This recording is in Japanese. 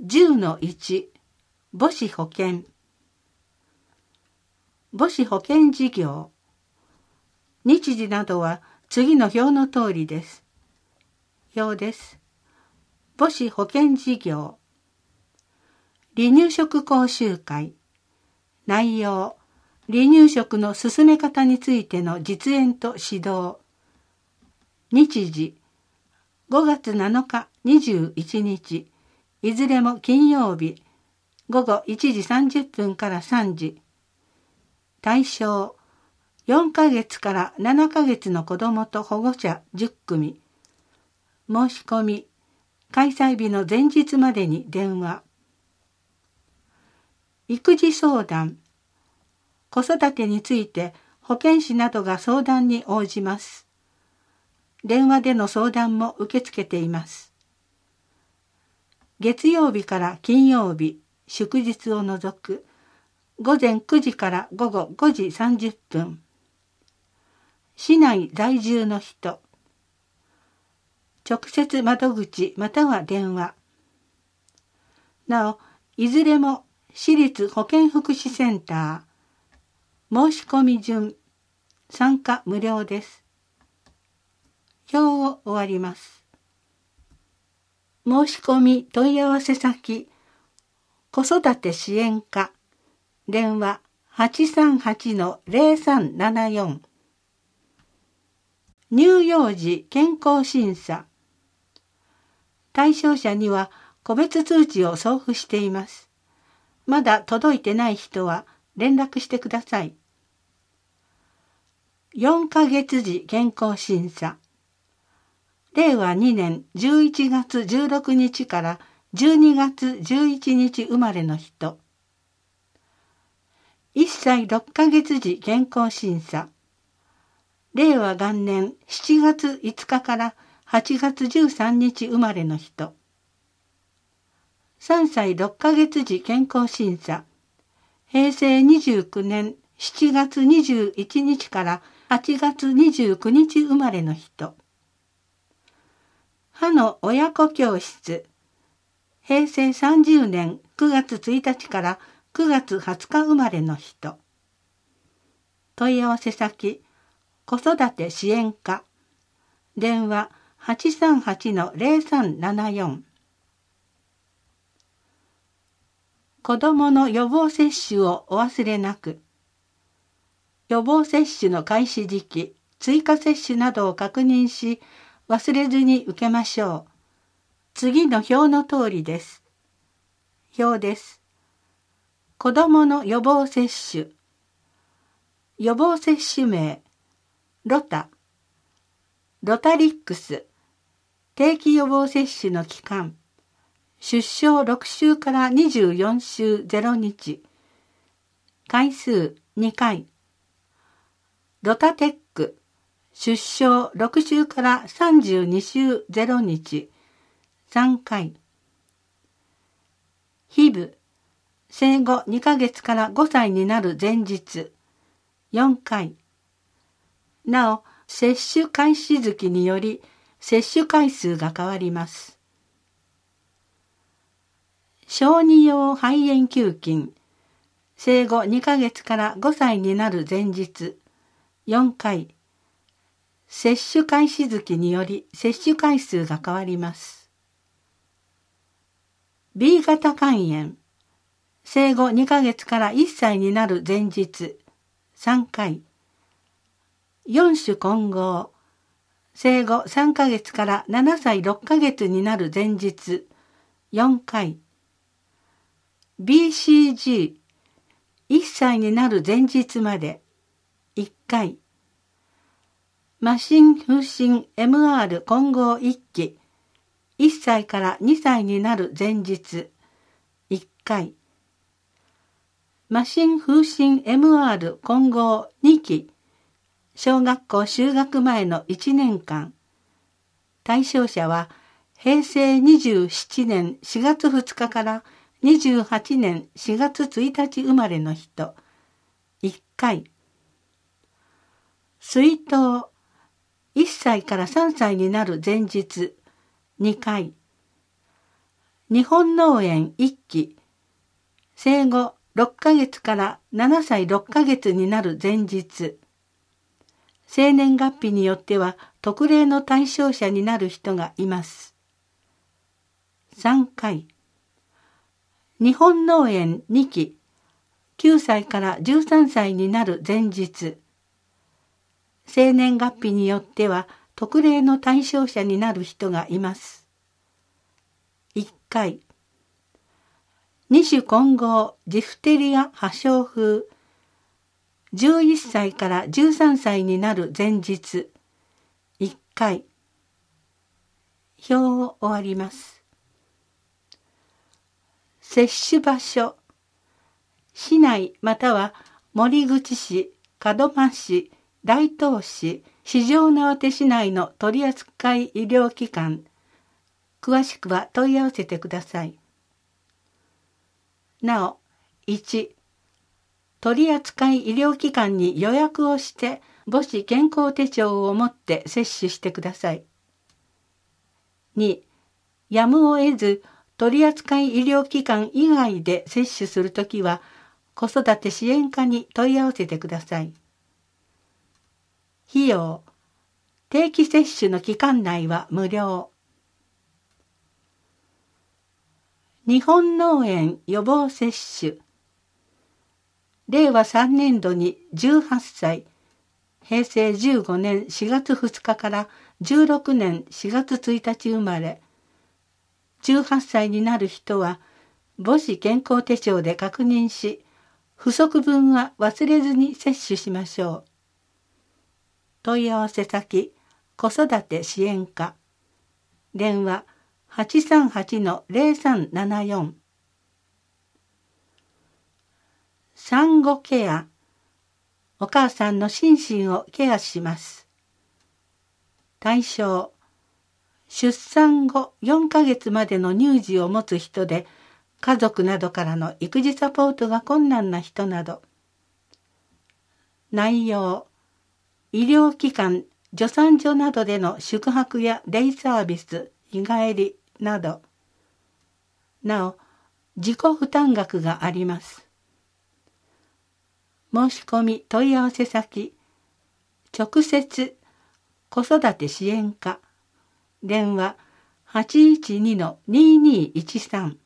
10-1 母子保健。母子保健事業。日時などは次の表の通りです。表です。母子保健事業。離乳食講習会。内容。離乳食の進め方についての実演と指導。日時。5月7日、21日。いずれも金曜日。午後1時30分から3時。対象。4ヶ月から7ヶ月の子どもと保護者10組。申し込み。開催日の前日までに電話。育児相談。子育てについて保健師などが相談に応じます。電話での相談も受け付けています。月曜日から金曜日、祝日を除く、午前9時から午後5時30分。市内在住の人。直接窓口または電話。なお、いずれも市立保健福祉センター。申し込み順。参加無料です。表を終わります。申し込み問い合わせ先。子育て支援課。電話 838-0374。乳幼児健康審査。対象者には個別通知を送付しています。まだ届いてない人は連絡してください。4ヶ月時健康審査。令和2年11月16日から12月11日生まれの人。1歳6ヶ月時健康審査。令和元年7月5日から8月13日生まれの人。3歳6ヶ月時健康審査。平成29年7月21日から8月29日生まれの人。歯の親子教室。平成30年9月1日から9月20日生まれの人。問い合わせ先。子育て支援課。電話 838-0374。子どもの予防接種をお忘れなく。予防接種の開始時期、追加接種などを確認し、忘れずに受けましょう。次の表の通りです。表です。子どもの予防接種。予防接種名。ロタリックス。定期予防接種の期間。出生6週から24週0日。回数2回。ロタテック。出生6週から32週0日。3回。ヒブ。生後2ヶ月から5歳になる前日。4回。なお、接種開始月により接種回数が変わります。小児用肺炎球菌。生後2ヶ月から5歳になる前日。4回。接種開始月により接種回数が変わります。B 型肝炎。生後2ヶ月から1歳になる前日。3回。4種混合。生後3ヶ月から7歳6ヶ月になる前日。4回。BCG。1歳になる前日まで。1回。麻疹風疹 MR 混合1期。1歳から2歳になる前日。1回。麻疹風疹 MR 混合2期。小学校就学前の1年間。対象者は平成27年4月2日から28年4月1日生まれの人。1回。水筒。1歳から3歳になる前日。2回。 日本脳炎1期、生後6ヶ月から7歳6ヶ月になる前日、生年月日によっては特例の対象者になる人がいます。3回、日本脳炎2期、9歳から13歳になる前日、生年月日によっては特例の対象者になる人がいます。1回、二種混合ジフテリア破傷風、11歳から13歳になる前日、1回。表を終わります。接種場所、市内または守口市、門真市、大東市、四条畷市内の取扱医療機関、詳しくは問い合わせてください。なお、1、取扱医療機関に予約をして母子健康手帳を持って接種してください。2、やむを得ず取扱医療機関以外で接種するときは子育て支援課に問い合わせてください。費用、定期接種の期間内は無料。日本脳炎予防接種。令和3年度に18歳、平成15年4月2日から16年4月1日生まれ、18歳になる人は母子健康手帳で確認し、不足分は忘れずに接種しましょう。問い合わせ先、子育て支援課。電話838-0374。産後ケア。お母さんの心身をケアします。対象、出産後4ヶ月までの乳児を持つ人で、家族などからの育児サポートが困難な人など。内容、医療機関、助産所などでの宿泊やデイサービス、日帰りなど。なお、自己負担額があります。申し込み問い合わせ先、直接子育て支援課、電話812-2213。